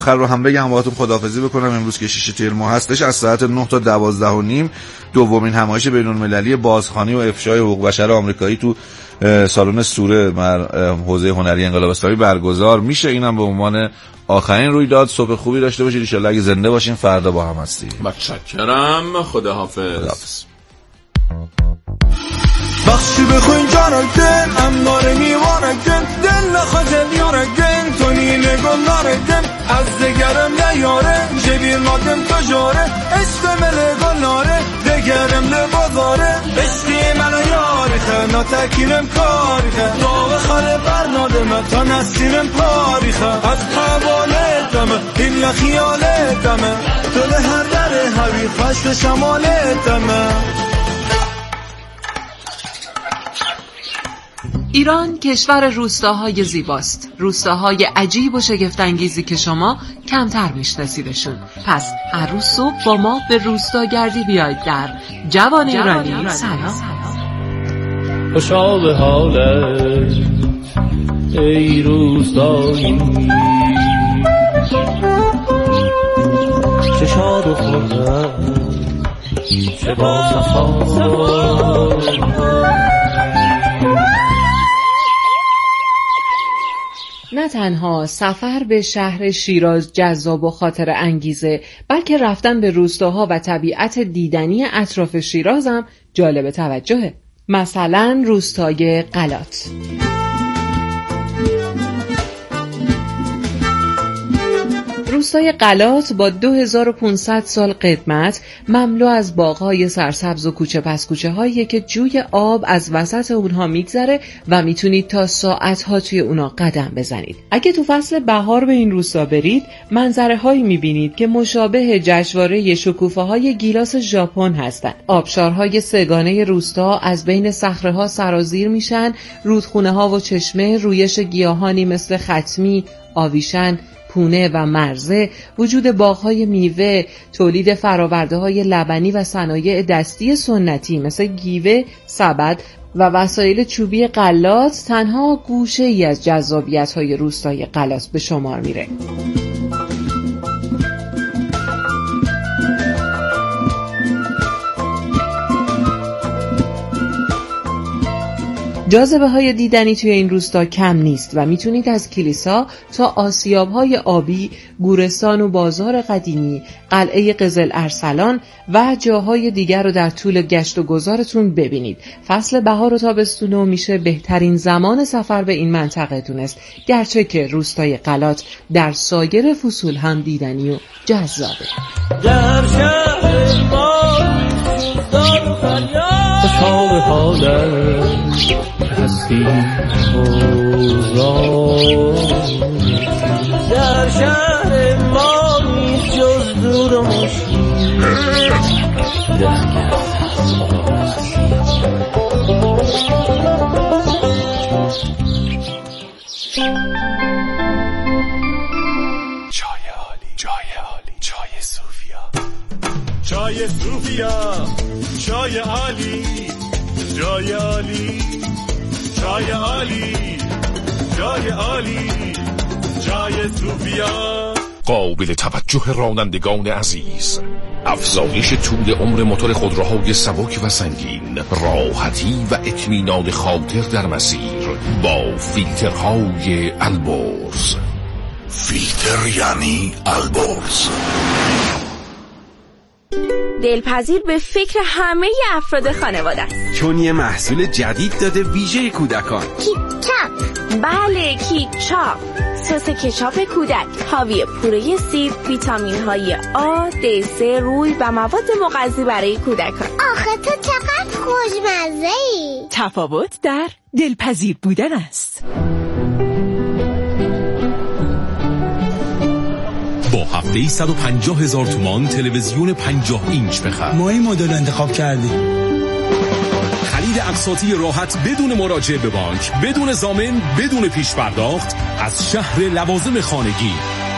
آخر رو هم بگم باهاتون خداحافظی بکنم. امروز که 6 تیر ماه هستش از ساعت 9 تا 12:30 دومین همایش بین‌المللی بازخوانی و افشای حقوق بشر آمریکایی تو سالن سوره حوزه هنری انقلاب اسلامی برگزار میشه. اینم به عنوان آخرین رویداد. صبح خوبی داشته باشید ان شاء الله. اگه زنده باشین فردا با هم هستیم. متشکرم. خداحافظ. بخشی بخوین جانگن امار میوانگن دل نخواه بیارگن تو نیله گلارگن از دگرم نیاره جبیر مادم تجاره عشق مله گلاره دگرم لبازاره عشقی من یاریخه نتکیرم کاریخه داغ خاله برنادمه تا نسیرم پاریخه از حواله دمه این لخیاله دمه دل هر دره هوی فشت شماله دمه. ایران کشور روستاهای زیباست، روستاهای عجیب و شگفت‌انگیزی که شما کمتر میشناسیدشون. پس هر روز صبح با ما به روستاگردی بیایید در جوان ایرانی. سلام. خوشحال حالت ای روستایی، چه شاد و خورم چه با صفا. نه تنها سفر به شهر شیراز جذاب و خاطر انگیزه، بلکه رفتن به روستاها و طبیعت دیدنی اطراف شیراز هم جالب توجهه. مثلا روستای قلات. روستای قلات با 2500 سال قدمت مملو از باغ‌های سرسبز و کوچه پس کوچه هایی که جوی آب از وسط اونها میگذره و میتونید تا ساعت‌ها توی اونا قدم بزنید. اگه تو فصل بهار به این روستا برید منظره هایی میبینید که مشابه جشنواره شکوفه‌های گیلاس ژاپن هستن. آبشارهای سگانه روستا از بین صخره‌ها سرازیر میشن، رودخونه‌ها و چشمه، رویش گیاهانی مثل ختمی، آویشن، پونه و مرزه، وجود باغ‌های میوه، تولید فرآورده‌های لبنی و صنایع دستی سنتی مثل گیوه، سبد و وسایل چوبی قلات تنها گوشه‌ای از جذابیت‌های روستای قلات به شمار میره. جاذبه‌های دیدنی توی این روستا کم نیست و میتونید از کلیسا تا آسیاب‌های آبی، گورستان و بازار قدیمی، قلعه قزل ارسلان و جاهای دیگر رو در طول گشت و گذارتون ببینید. فصل بهار و تابستون میشه بهترین زمان سفر به این منطقه دونست، گرچه که روستای قلات در سایر فصول هم دیدنی و جذابه. در شهر ما دار و فریاد خوشحال حالت هستی در شهر ما نیست جز دور و مشکل چای عالی، چای عالی، چای صوفیا، چای صوفیا، چای عالی، چای عالی، چای عالی، چای عالی، چای صوفیا. قابل توجه رانندگان عزیز، افزایش طول عمر موتور خودروهای سبک و سنگین، راحتی و اطمینان خاطر در مسیر با فیلترهای البرز. فیلتر یعنی البرز. دلپذیر به فکر همه افراد خانواده است، چون یه محصول جدید داده ویژه کودکان. کیچاپ. بله کیچاپ، سس کچاپ کودک حاوی پوره سیب، ویتامین های آ، د، س، روی و مواد مغذی برای کودکان. آخه تو چقدر خوشمزه‌ای. تفاوت در دلپذیر بودن است. با هفته‌ای 150,000 تومان تلویزیون 50 اینچ بخر. ما این مدل انتخاب کردیم. خرید اقساطی راحت بدون مراجعه به بانک، بدون ضامن، بدون پیش پرداخت از شهر لوازم خانگی.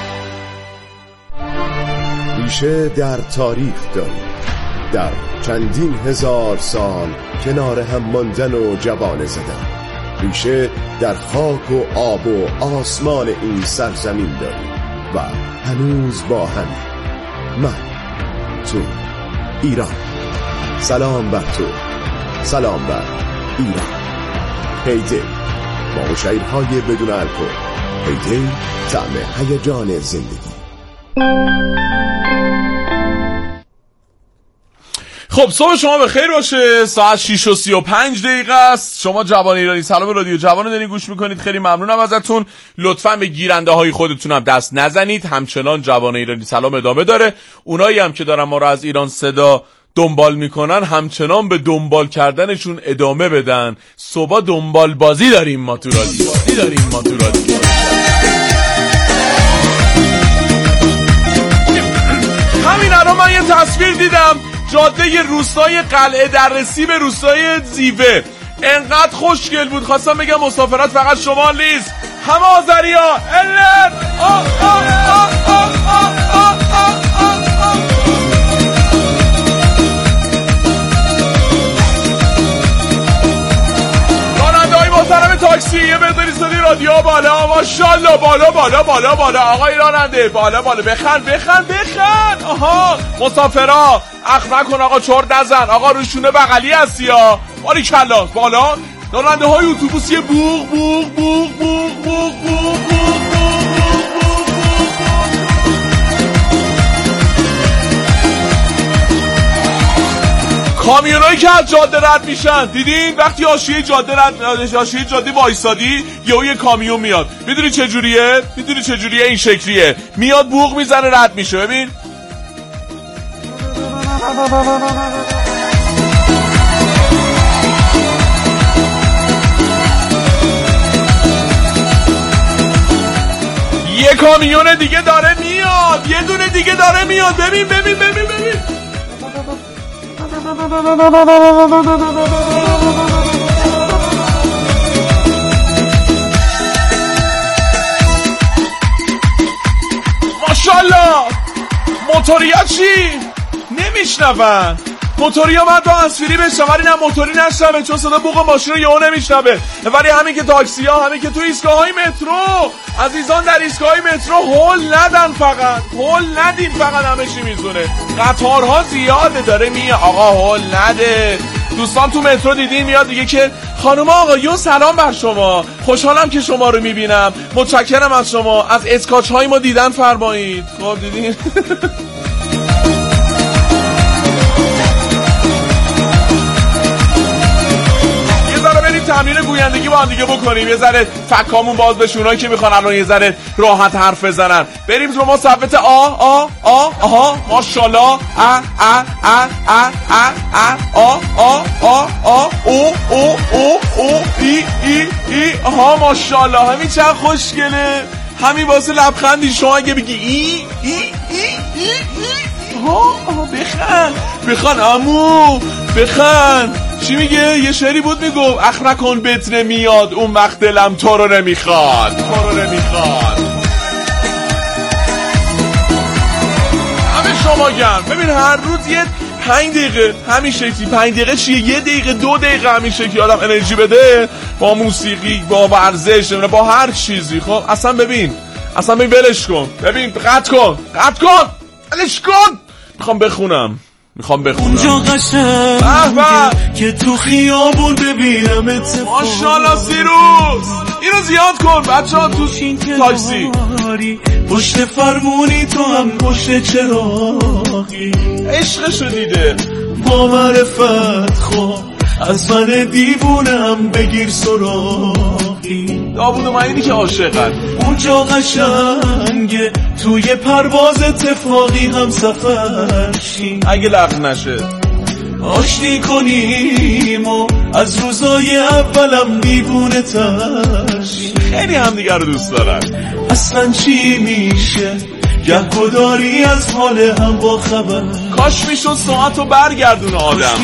ریشه در تاریخ داریم، در چندین هزار سال کنار هم ماندن و جوانه زدن. ریشه در خاک و آب و آسمان این سرزمین داریم، و هنوز با هم. من تو ایران. سلام بر تو، سلام بر ایران. هیدی با شعرهای بدون الکل. هیدی طعم هیجان زندگی. خب صبح شما بخیر باشه. ساعت 6:35 است. شما جوان ایرانی سلام رادیو جوان دارین گوش میکنید. خیلی ممنونم ازتون. لطفاً به گیرنده های خودتون هم دست نزنید. همچنان جوان ایرانی سلام ادامه داره. اونایی هم که دارن ما رو از ایران صدا دنبال میکنن همچنان به دنبال کردنشون ادامه بدن. صبح دنبال بازی داریم ما تو رادیو. همین الان من یه تصویر دیدم، جاده روستای قلعه دررسی به روستای زیوه انقدر خوشگل بود. خواستم بگم مسافرت فقط شمال نیست، همه آذریا. محترم تاکسی یه مقداری صدای رادیو بالا. ماشاءالله بالا آقای راننده بالا بخند. آها مسافرا اخ نکن آقا، چرت نزن آقا، روشونه بغلی هستی ها. باریکلا بالا. راننده های اتوبوس یه بوق. کامیونایی که از جاده رد میشن دیدین؟ وقتی حاشیه جاده وایسادی یه کامیون میاد. میدونی چه جوریه؟ این شکلیه، میاد بوق میزنه رد میشه. ببین یه کامیون دیگه داره میاد، یه دونه دیگه داره میاد. ببین ماشاءالله. موتوریا چی؟ نمیشنون موتوریا. من تو تصویری بشنم ولی نه موتوری نشنوه، چون صدا بوق ماشین رو یهو نمیشنوه. ولی همین که تاکسی ها، همین که تو ایستگاه های مترو، عزیزان در ایستگاه های مترو هول ندین فقط همه چی میزونه. قطارها زیاده داره میه آقا، هول نده. دوستان تو مترو دیدین میاد دیگه که خانم آقایون سلام بر شما، خوشحالم که شما رو میبینم، متشکرم از شما، از اسکاچ های ما دیدن فرمایید. خب دیدین تمرین گویندگی با هم دیگه بکنیم، یه ذره فکامون باز بشه. اونایی که میخوان الان یه ذره راحت حرف بزنن بریم تو ما صفحه آها ماشاءالله ای آها ماشاءالله. همین چند خوشگله، همین واسه لبخندی شما اگه بگی ای بخند عمو بخند. چی میگه؟ یه شعری بود میگفت اخ نکن بت نمیاد اون وقت دلم تو رو نمیخواد. همه شما گرم. ببین هر روز یه 5 دقیقه همین شکلی، 5 دقیقه چیه، 1 دقیقه 2 دقیقه همین شکلی آدم انرژی بده با موسیقی، با ورزش، با هر چیزی. خب اصلا ببین ولش کن. ببین قطع کن ولش کن. میخوام بخونم اونجا قشنگ که تو خیابون ببینم اتفاق. ماشاءالله سیروس اینو زیاد کن بچه‌ها تو تاکسی. پشت فرمونی تو هم پشت چراغی، عشقشو دیده با معرفت. خب از من دیوونم بگیر سراغی. داوود اومدینی که عاشقن. اونجا قشنگه توی پرواز اتفاقی هم سفر شیم، اگه لغو نشه آشتی کنیم و از روزای اولم دیوونه تر شیم. خیلی هم دیگر رو دوست دارن. اصلا چی میشه گهگداری از حال هم با خبر. کاش میشد ساعتو برگردونه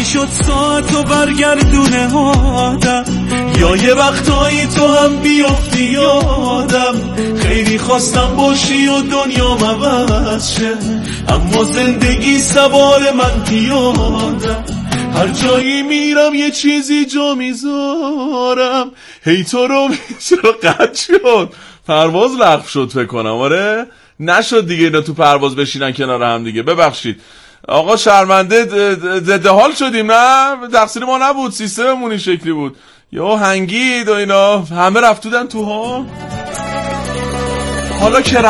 آدم، یا یه وقتایی تو هم بیافتی یادم. خیلی خواستم باشی و دنیا عوض شه، اما زندگی سوار من پیادم. هر جایی میرم یه چیزی جا میذارم. هی تو رو چرا قطع شد؟ پرواز لغو شد فکر کنم. آره نشد دیگه اینا تو پرواز بشینن کنار هم دیگه. ببخشید آقا شرمنده، ضد حال شدیم. نه تقصیر ما نبود، سیستممون این شکلی بود. یا هنگید و اینا همه رفتودن تو ها. حالا که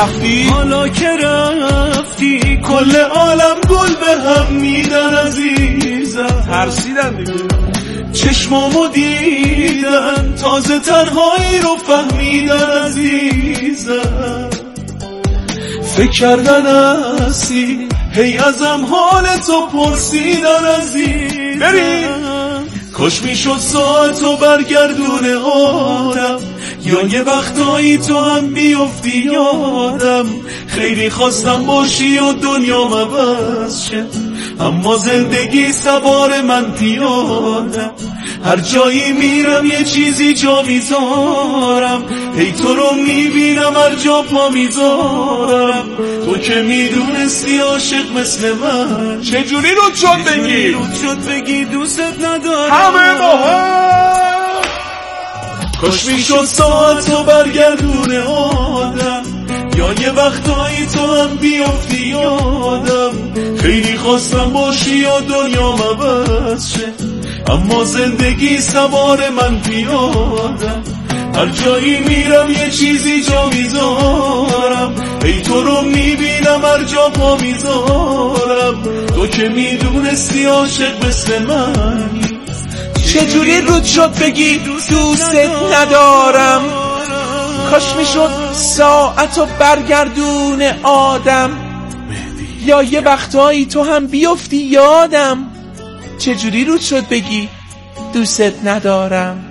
رفتی کل عالم گل به هم میدن عزیزم. ترسیدن دیگه، چشمامو دیدن، تازه تنهایی رو فهمیدن عزیزم. فکر کردن هستی، هی ازم حالتو پرسیدن عزیزم. بریم کاش میشد ساعتو برگردونه آدم، یا یه وقتایی تو هم بیفتی یادم. خیلی خواستم باشی و دنیا عوض شه، اما زندگی سوار من پیادم. هر جایی میرم یه چیزی جا میذارم، هی تو رو میبینم هر جا پا میذارم. تو که میدونستی عاشق مثل من، چجوری رود شد بگی دوست ندارم. همه با هم کاش میشد ساعتو برگردونه آدم، یا یه وقتایی تو هم بیفتی یادم. خیلی خواستم باشی و دنیا عوض شه، اما زندگی سوار من پیادم. هر جایی میرم یه چیزی جا میذارم، ای تو رو میبینم هر جا پا میذارم. تو که میدونستی عاشق مثل من، چجوری رود شد بگی دوست ندارم. کاش میشد ساعتو برگردونه آدم، یا یه وقتایی تو هم بیفتی یادم. چجوری رود شد بگی دوست ندارم.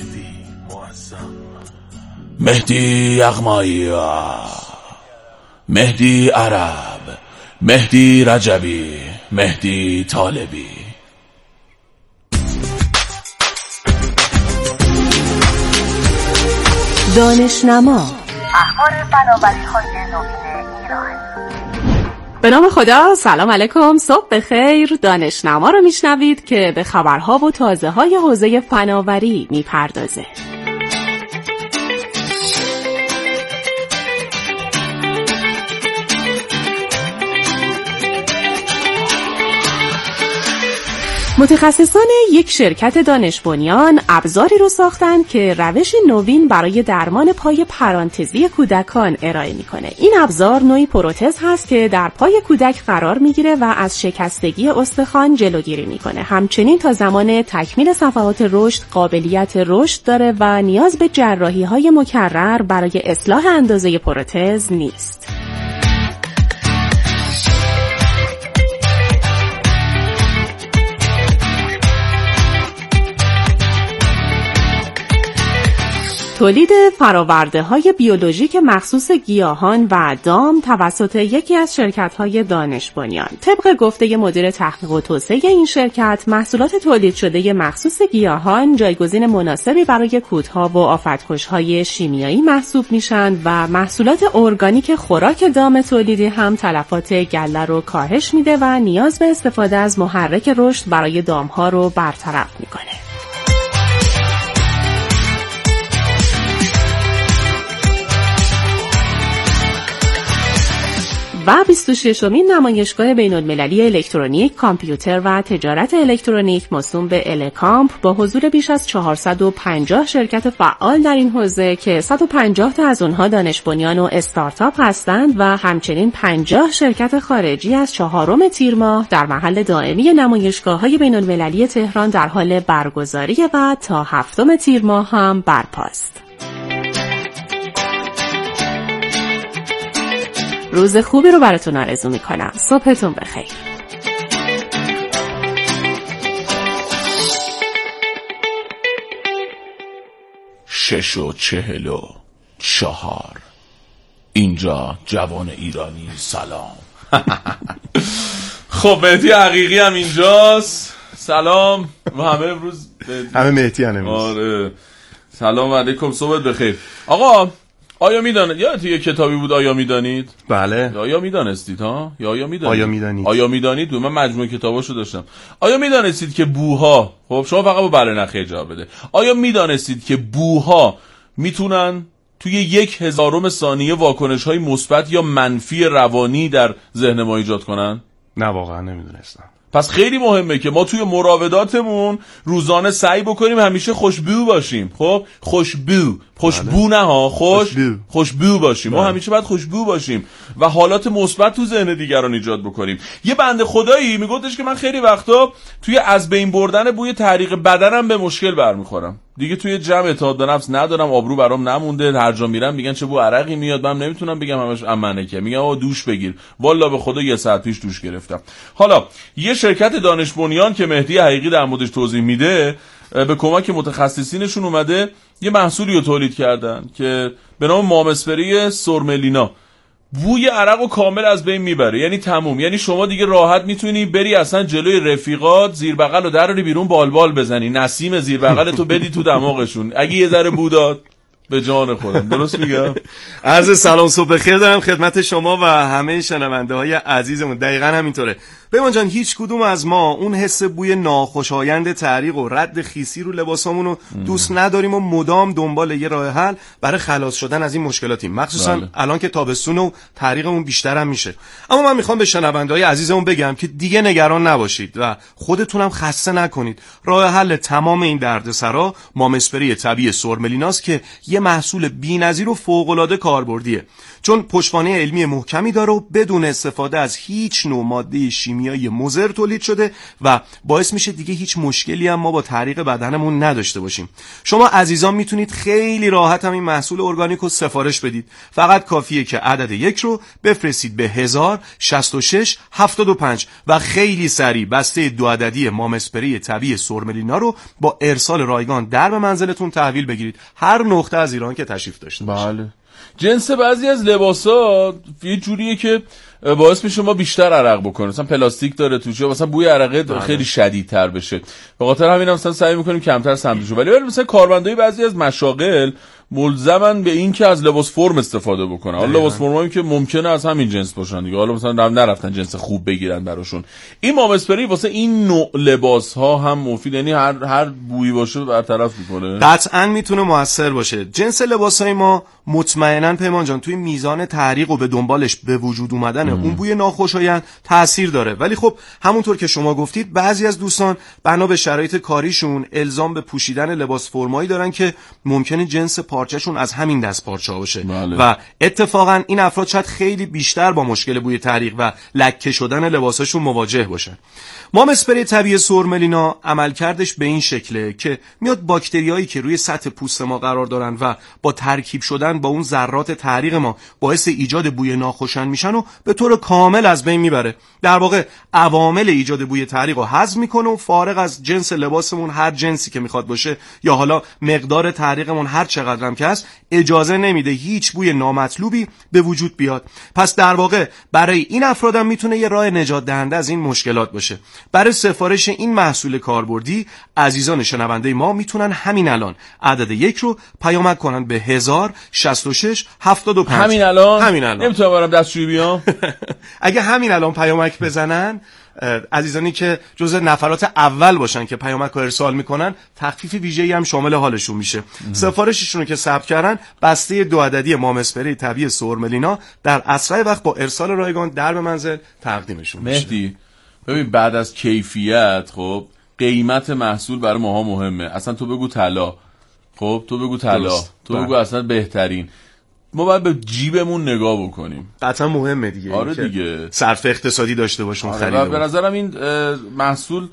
مهدی یغمایی، مهدی عرب، مهدی رجبی، مهدی طالبی. دانشنما، اخبار فناوری‌های نوین ایران. به نام خدا، سلام علیکم، صبح بخیر. دانشنما رو میشنوید که به خبرها و تازه‌های حوزه فناوری میپردازه. متخصصان یک شرکت دانش بنیان ابزاری رو ساختن که روش نوین برای درمان پای پرانتزی کودکان ارائه میکنه. این ابزار نوعی پروتز هست که در پای کودک قرار میگیره و از شکستگی استخوان جلوگیری میکنه. همچنین تا زمان تکمیل صفحات رشد قابلیت رشد داره و نیاز به جراحی‌های مکرر برای اصلاح اندازه پروتز نیست. تولید فرآورده‌های بیولوژیک مخصوص گیاهان و دام توسط یکی از شرکت‌های دانش بنیان. طبق گفته مدیر تحقیق و توسعه این شرکت، محصولات تولید شده مخصوص گیاهان جایگزین مناسبی برای کودها و آفتکش‌های شیمیایی محسوب میشن و محصولات ارگانیک خوراک دام تولیدی هم تلفات گله رو کاهش میده و نیاز به استفاده از محرک رشد برای دام‌ها رو برطرف میکنه. و 26مین نمایشگاه بین‌المللی الکترونیک، کامپیوتر و تجارت الکترونیک موسوم به الکامپ با حضور بیش از 450 شرکت فعال در این حوزه که 150 تا از اونها دانش بنیان و استارتاپ هستند و همچنین 50 شرکت خارجی از 4 تیر ماه در محل دائمی نمایشگاه‌های بین‌المللی تهران در حال برگزاری و تا 7 تیر ماه هم برپاست. روز خوبی رو براتون آرزو میکنم. صبحتون بخیر. 6:44 اینجا جوان ایرانی سلام. خب مهدی حقیقی هم اینجاست. سلام و همه امروز همه مهدی هم امروز. آره سلام علیکم، صبح بخیر. آقا آیا میدانید، یا توی کتابی بود آیا میدانید؟ بله. آیا میدانستید ها؟ یا آیا میدانید؟ آیا میدانید؟ آیا میدانید؟ من مجموعه کتاباشو داشتم. آیا میدانستید که بوها، خب شما فقط با بله نخیر جواب بده. آیا میدانستید که بوها میتونن توی 1/1000 ثانیه واکنش‌های مثبت یا منفی روانی در ذهن ما ایجاد کنن؟ نه واقعا نمیدونستم. پس خیلی مهمه که ما توی مراوداتمون روزانه سعی بکنیم همیشه خوشبو باشیم. خب خوشبو نه ها، خوشبو باشیم. ما همیشه باید خوشبو باشیم و حالات مثبت تو ذهن دیگران ایجاد بکنیم. یه بنده خدایی میگفتش که من خیلی وقتا توی از بین بردن بوی تحریق بدنم به مشکل برمیخورم. دیگه توی جمع اعتماد به نفس ندارم، آبرو برام نمونده، هر جا میرم میگن چه بو عرقی میاد، من نمیتونم بگم همش امنه که میگم آقا دوش بگیر. والا به خدا 1 ساعت پیش دوش گرفتم. حالا یه شرکت دانش بنیان که مهدی حقیقی در موردش توضیح میده به کمک متخصصینشون اومده یه محصولی رو تولید کردن که به نام مامسپری سورملینا. بوی عرق رو کامل از بین میبره، یعنی تموم. یعنی شما دیگه راحت میتونی بری اصلا جلوی رفیقات زیر بغل رو دراری بیرون بالبال بزنی، نسیم زیر بغل تو بدی تو دماغشون اگه یه ذره بو داد. به جان خودم درست میگم؟ عرض سلام صبح بخیر دارم خدمت شما و همه شنونده های عزیزمون. دقیقاً همینطوره. پیمان جان، هیچ کدوم از ما اون حس بوی ناخوشایند تحریق و رد خیسی رو لباسامون رو دوست نداریم و مدام دنبال یه راه حل برای خلاص شدن از این مشکلاتیم، مخصوصا الان که تابستون و تحریقمون بیشتر هم میشه. اما من میخوام به شنونده های عزیزمون بگم که دیگه نگران نباشید و خودتونم خسته نکنید. راه حل تمام این دردسرا مامسپری طبیعی سورملیناست که یه محصول بی‌نظیر و فوق‌العاده کاربردیه، چون پشتوانه علمی محکمی داره و بدون استفاده از هیچ نوع ماده شیمیایی مضر تولید شده و باعث میشه دیگه هیچ مشکلی هم ما با تحریق بدنمون نداشته باشیم. شما عزیزان میتونید خیلی راحت هم این محصول ارگانیک رو سفارش بدید. فقط کافیه که عدد 1 رو بفرستید به 1000-66-75 و خیلی سریع بسته 2 عددی مامسپری طبیعی سورملینا رو با ارسال رایگان در به منزلتون تحویل بگیرید، هر نقطه از ایران که تشریف داشته باشید. بله. جنس بعضی از لباسا یه جوریه که باعث میشه ما بیشتر عرق بکنیم. مثلا پلاستیک داره توش، مثلا بوی عرق خیلی شدیدتر بشه. به خاطر همین مثلا سعی میکنیم کمتر سمتشو. ولی مثلا کارمندای بعضی از مشاغل ملزمن به این که از لباس فرم استفاده بکنن. حالا لباس فرمایی که ممکنه از همین جنس باشن دیگه، حالا مثلا نرفتن جنس خوب بگیرن براشون. این مامسپری واسه این نوع لباس ها هم مفید، یعنی هر بویی باشه برطرف میکنه. قطعاً میتونه موثر باشه. جنس لباسای ما مطمئناً پیمان جان توی میزان تحریق و به دنبالش به وجود اومدن اون بوی ناخوشایند تأثیر داره. ولی خب همونطور که شما گفتید بعضی از دوستان بنا به شرایط کاریشون الزام به پوشیدن لباس فرمایی دارن که ممکنه جنس پارچه‌شون از همین دست پارچه باشه. و اتفاقا این افراد شاید خیلی بیشتر با مشکل بوی تحریق و لکه شدن لباساشون مواجه باشن. مامسپری طبیعی سورملینا عملکردش به این شکله که میاد باکتریایی که روی سطح پوست ما قرار دارن و با ترکیب شدن با اون ذرات تحریق ما باعث ایجاد بوی ناخوشایند میشن و به طور کامل از بین میبره. در واقع عوامل ایجاد بوی تحریق رو حذف میکنه و فارغ از جنس لباسمون، هر جنسی که میخواد باشه یا حالا مقدار تحریقمون هر چقدر هم که هست، اجازه نمیده هیچ بوی نامطلوبی به وجود بیاد. پس در واقع برای این افرادم میتونه یه راه نجات دهنده از این مشکلات باشه. برای سفارش این محصول کاربردی عزیزان شنونده ما میتونن همین الان عدد 1 رو پیامک کنن به 1000-66-75. همین الان نمیتونم برم دستشویی بیام. اگه همین الان پیامک بزنن، عزیزانی که جزء نفرات اول باشن که پیامک رو ارسال میکنن، تخفیف ویژه‌ای هم شامل حالشون میشه. سفارششون رو که ثبت کردن، بسته 2 عددی مامسپری طبیعی سورملینا در اسرع وقت با ارسال رایگان در به منزل تقدیمشون میشه. مهدی ببین، بعد از کیفیت خب قیمت محصول برای ماها مهمه. اصلا تو بگو طلا، خب تو بگو طلا، تو بگو اصلا بهترین. ما باید به جیبمون نگاه بکنیم. قطعا مهمه دیگه. آره دیگه، صرف اقتصادی داشته باشیم. خرید. به نظرم این محصول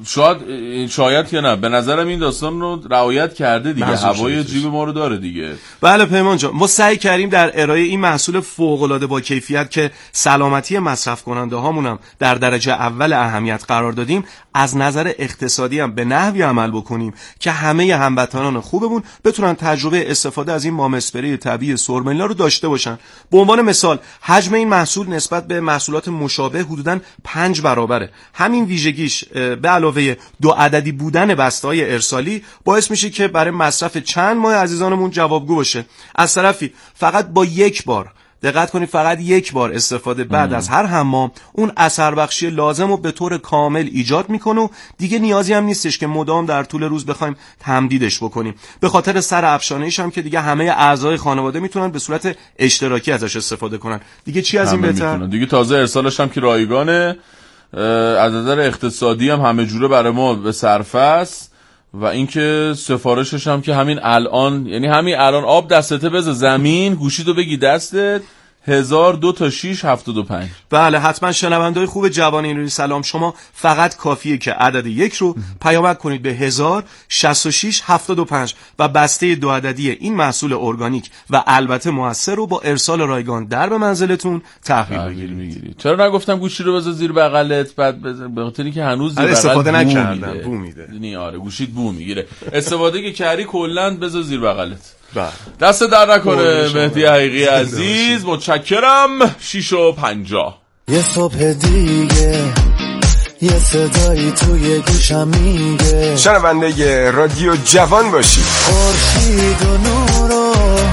شاید یا نه، به نظرم این داستان رو رعایت کرده دیگه، هوای جیب ما رو داره دیگه. بله پیمان جان، ما سعی کردیم در ارائه این محصول فوق‌العاده با کیفیت که سلامتی مصرف کننده هامونم در درجه اول اهمیت قرار دادیم، از نظر اقتصادی هم به نحوی عمل بکنیم که همه هموطنان خوبمون بتونن تجربه استفاده از این مامسپری طبیعی سورملینا رو داشته باشن. به عنوان مثال حجم این محصول نسبت به محصولات مشابه حدوداً 5 برابره. همین ویژگیش به علاوه 2 عددی بودن بسته‌های ارسالی باعث میشه که برای مصرف چند ماه عزیزانمون جوابگو باشه. از طرفی فقط با 1 بار دقت کنید فقط یک بار استفاده بعد از هر حمام اون اثر بخشی لازم رو به طور کامل ایجاد میکنه و دیگه نیازی هم نیستش که مدام در طول روز بخوایم تمدیدش بکنیم. به خاطر سر افشانه‌ایش هم که دیگه همه اعضای خانواده میتونن به صورت اشتراکی ازش استفاده کنن. دیگه چی از این بهتر؟ دیگه تازه ارسالش هم که رایگانه، از نظر اقتصادی هم همه جوره برای ما به صرفه است و اینکه سفارشش هم که همین الان، یعنی همین الان آب دستته بذار زمین، گوشیتو بگی دستت 1002 تا 675. بله حتما شنونده‌های خوب جوان ایرانی سلام، شما فقط کافیه که عدد 1 رو پیامک کنید به 10006675 و بسته 2 عددی این محصول ارگانیک و البته موثر رو با ارسال رایگان در به منزلتون تحویل بگیرید. چرا نگفتم گوشی رو بذار زیر بغلت؟ بعد به خاطر اینکه هنوز زیر بغل استفاده نکردم بو میده. آره گوشیت بو میگیره. استفاده که کردی کلاً بذار زیر بغلت. دست در نکنه مهدی حقیقی عزیز، متشکرم. 6:50 یه صبح دیگه یه صدایی توی گوشم میگه شنونده رادیو جوان باشی. خورشید و نور و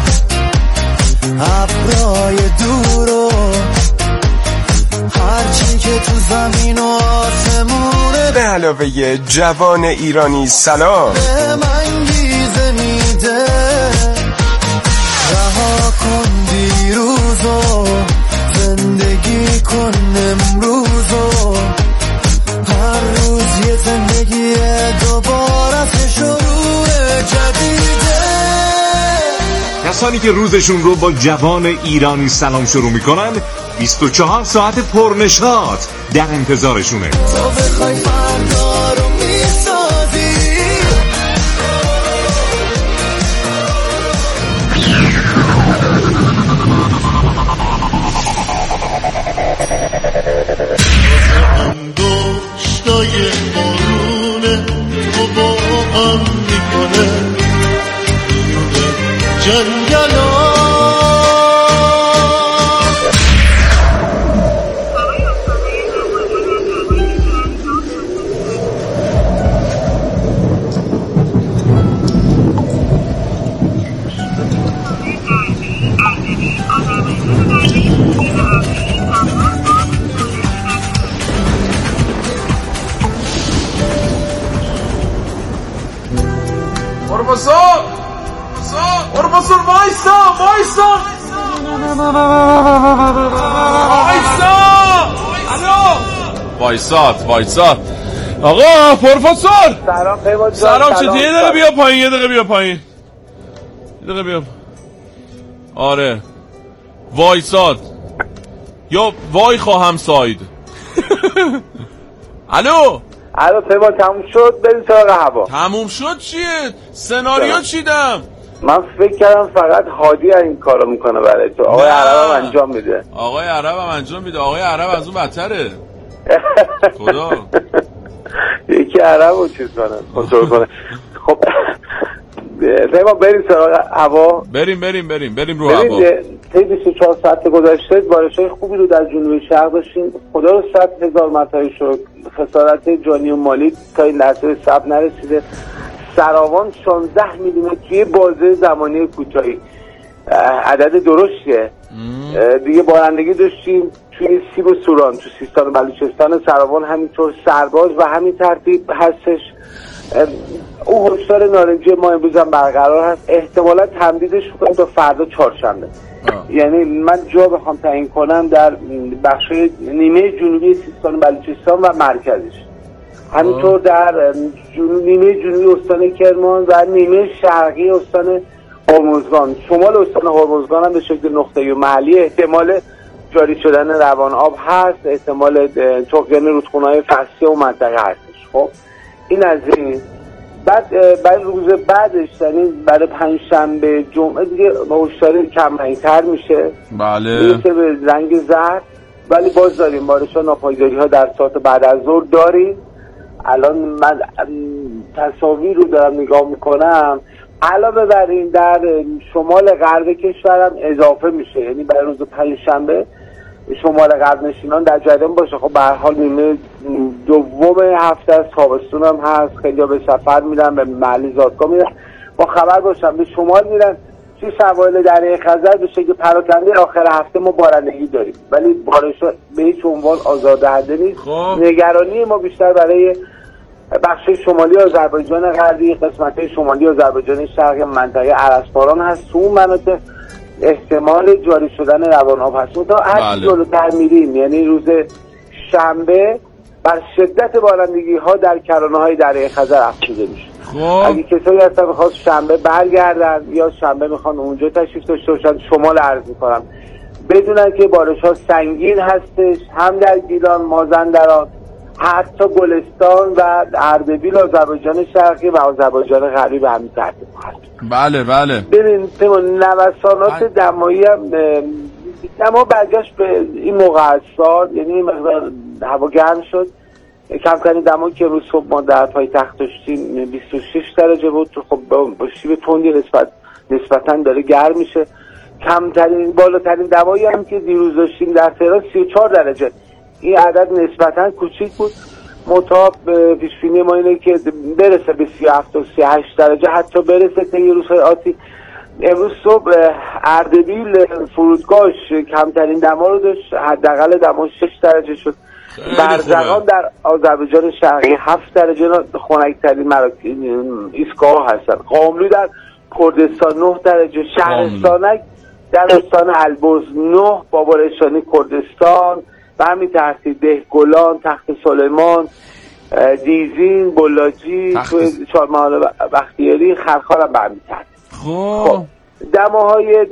ابرای دور و هرچی که تو زمین و آسمونه به علاوه جوان ایرانی سلام به من گیزه میده. رها کن دیروزو زندگی کن امروزو، هر روز یه زندگی دوباره شروع جدیده. کسانی که روزشون رو با جوان ایرانی سلام شروع میکنن 24 ساعت پرنشاط در انتظارشونه. تو بخوای فردا رو میسازی. انگشتای بارونه تو با هم میکنه جنگلا. پروفسور وایساد. آقا پروفسور سلام پیمان جان. سلام. چطوری؟ یه دقیقه بیا پایین. آره وایساد یا وای خواهم ساید. الو پیمان تموم شد، بریم سراغ هوا. تموم شد چیه؟ سناریو چیدم. من فکر کردم فقط هادی این کارو میکنه برای تو. آقای عرب هم انجام میده. آقای عرب از اون بدتره. خدا یکی عرب رو چیز کنه، کنترل کنه. خب پیمان بریم سراغ هوا. بریم رو هوا. طی 24 ساعت گذشته بارش‌های خوبی رو در جنوب شرق داشتیم. خدا رو 100,000 متای شد. خسارت جانی و مالی تا این لحظه ثبت نرسیده. سراوان 16 میلیمتری بازه زمانی کوتاهی، عدد درشتیه. دیگه بارندگی داشتیم توی سیب و سوران، تو سیستان و بلوچستان. سراوان همینطور سرباز و همین ترتیب هستش. او هشدار نارنجی ما امروز هم برقرار هست. احتمالا تمدیدش کنیم تا فردا چهارشنبه. یعنی من جا بخوام تعیین کنم در بخش نیمه جنوبی سیستان و بلوچستان و مرکزش، همینطور در نیمه جنوبی استان کرمان و نیمه شرقی استان هرمزگان. شمال استان هرمزگان هم به شکل نقطه‌ای و محلی احتمال جاری شدن روان آب هست، احتمال تقیان رودخونه‌های فصلی و منطقه هستش. خب این از این. بعد برای روز بعدش، یعنی برای پنجشنبه جمعه دیگه هشدار کم رنگ‌تر میشه. بله. میشه به رنگ زرد، ولی باز داریم بارش‌ها، ناپایداری‌ها در ساعت بعد از ظهر داریم. الان من تصاویر رو دارم نگاه میکنم. علاوه بر این در شمال غرب کشورم اضافه میشه، یعنی برای روز پنجشنبه شمال غرب نشینان در جریان باشه. خب به هر حال نیمه دوم هفته از تابستون هم هست، خیلی‌ها به سفر میرن، به محل زادگاه میرن. با خبر باشم به شمال میرن، کشتی سواحل دریای خزر به شکل پراکنده آخر هفته ما بارندگی داریم، ولی بارش‌ها به هیچ عنوان آزاردهنده نیست. نگرانی ما بیشتر برای بخش شمالی آذربایجان غربی، قسمت‌های شمالی آذربایجان شرقی، منطقه ارسپاران هست. تو اون مناطق احتمال جاری شدن روان آب هست. تا هر جلوتر میریم، یعنی روز شنبه بر شدت بارندگی ها در کرانه‌های دریای خزر افزوده میشه. اگه کسایی هستن میخواد شنبه برگردن یا شنبه میخوان اونجا تشریف داشته باشن، شمال عرض میکنم بدونن که بارش ها سنگین هستش، هم در گیلان، مازندران، حتی گلستان و اردبیل، آذربایجان شرقی و آذربایجان غربی به همین ترتیب هست. بله بله. ببین نوسانات دمایی هم دما برگشت به این موقع از سال، یعنی مقدار هوا گرم شد. کمترین دمایی که روز صبح ما در پایتخت داشتیم 26 درجه بود. خب با شیب تندی نسبتاً داره گرم میشه. کمترین بالاترین دمایی هم که دیروز داشتیم در تهران 34 درجه. این عدد نسبتاً کوچیک بود. مطابق پیشبینی ما اینه که برسه به 37 و 38 درجه، حتی برسه تا یه روزهای آتی. امروز صبح اردبیل فرودگاهش کمترین دما رو داشت، حداقل دما 6 درجه شد. برزغان در آذربایجان شرقی 7 درجه خنک‌ترین ایستگاه هستن. قاملو در کردستان 9 درجه، شهرستانک در استان البرز 9، بابارشانی کردستان و همین ترتیب دهگلان، تخت سلیمان، دیزین، بلاجی، چهارمحال بختیاری، خرخال هم به همین ترتیب. خب دماهای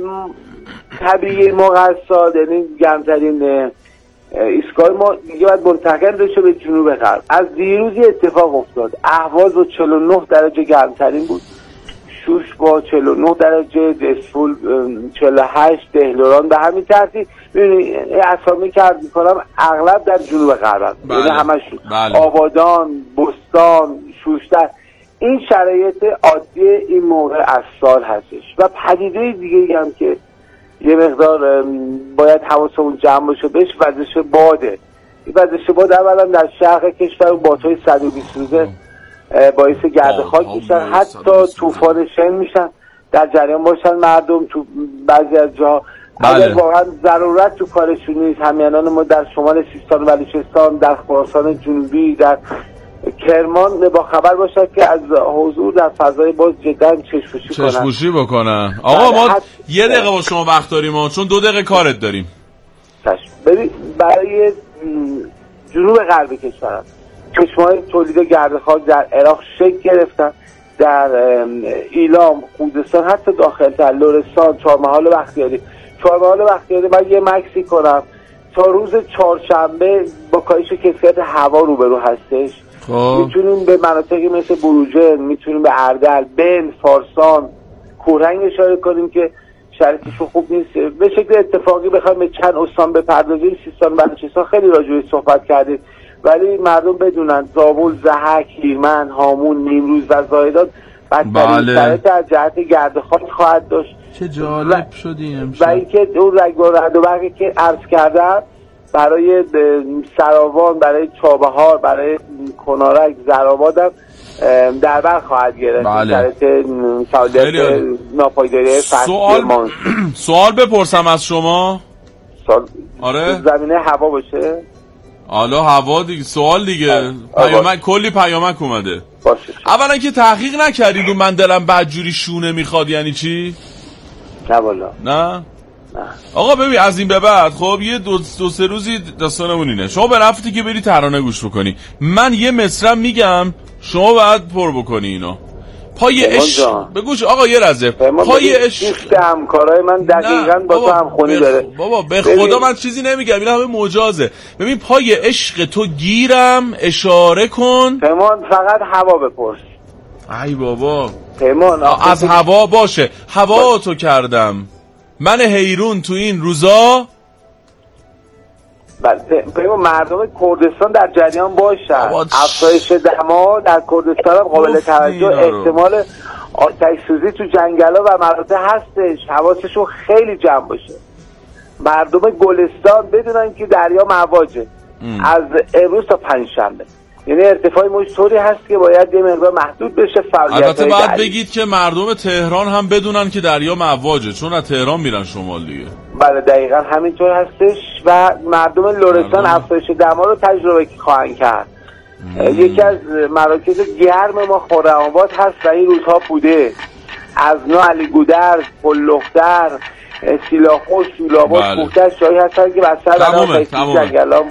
طبیعی موقع از سال، یعنی گرمترین ایستگاه ما دیگه باید منتقل بشه به جنوب غرب. از دیروزی اتفاق افتاد. اهواز با 49 درجه گرمترین بود، شوش با 49 درجه، دسفول 48، دهلوران به همین ترتیب. ببینید اسامی که عرض می‌کنم اغلب در جنوب غرب، یعنی همشون آبادان، بستان، شوشتر. این شرایط عادی این موقع از سال هستش. و پدیده دیگه هم که یه مقدار باید حواسمون جمع باشه بهش وزش باده. این وزش باد اولا در شرق کشور بادهای 120 روزه باعث گرد خاک میشن، حتی طوفان شن میشن. در جریان باشن مردم تو بعضی از جاها. اگر واقعا ضرورت تو کارشون نیست، همینان ما در شمال سیستان و بلوچستان، در خراسان جنوبی، در کرمان با خبر باشد که از حضور در فضای باز جدا چشم‌پوشی بکنن. آقا ما یه دقیقه با شما وقت داریم چون 2 دقیقه کارت داریم. ببین برای جنوب غربی کشور چشمه‌های تولید گرد خاک در عراق شکل گرفتن، در ایلام، خوزستان، حتی داخل‌تر لرستان، چهارمحال بختیاری من یه مکسی کنم تا روز چهارشنبه با کاهش کیفیت هوا روبرو هستش. میتونیم به مناطقی مثل بروجرد، میتونیم به اردل، بن، فارسان، کورنگ اشاره کنیم که شرایطشون خوب نیست. به شکل اتفاقی بخوایم به چند استان بپردازیم، سیستان و بلوچستان خیلی راجعش صحبت کردیم، ولی مردم بدونن زابل، ضحک، هیرمند، هامون، نیمروز و زایدان بدترین شرایط از جهت گرد خاک خواهد داشت. چه جالب شد این امشب. و اینکه اون رد و برقی که عرض کردم برای سراوان، برای چابهار، برای کنارک، زرآباد هم در بر خواهد گرفت. شرایط سعادت ناپایداری سوال بپرسم از شما. آره زمینه هوا باشه. حالا هوا دیگه سوال دیگه. کلی پیامک اومده. باشه. اولا که تحقیق نکردید و من دلم بدجوری شونه میخواد یعنی چی؟ نه والا. نه آقا ببین از این به بعد خب یه دو سه روزی داستانمون اینه. شما به نفتی که بری ترانه گوش بکنی، من یه مصرع میگم شما باید پر بکنی اینو. پای عشق بگوش آقا یه رزه پای عشق همکارای من دقیقاً با تو همخونی داره. بابا به خدا من چیزی نمیگم، این همه مجازه. ببین پای عشق تو گیرم اشاره کن. پیمان فقط هوا بپرس. ای بابا پیمان از هوا باشه. هوا تو کردم من حیرون تو این روزا. پیمان مردم کردستان در جریان باشن. افزایش دما در کردستان هم قابل توجه. احتمال آتش سوزی تو جنگلا و مناطق هستش، حواسشون خیلی جمع باشه. مردم گلستان بدونن که دریا مواجه از امروز تا پنجشنبه. یعنی ارتفاع موج طوری هست که باید یه مقدار محدود بشه فعالیت‌های البته بعد دریایی. بگید که مردم تهران هم بدونن که دریا مواجه، چون از تهران میرن شمال دیگه. بله دقیقا همینطور هستش و مردم لرستان افزایش دما رو تجربه خواهند کرد. یکی از مراکز گرم ما خرم‌آباد هست و این روزها بوده. ازنا، علی گودرز، قلختر، سیلاخوش، شولاباد، کوهتش جایی هستن که بسر تمامه.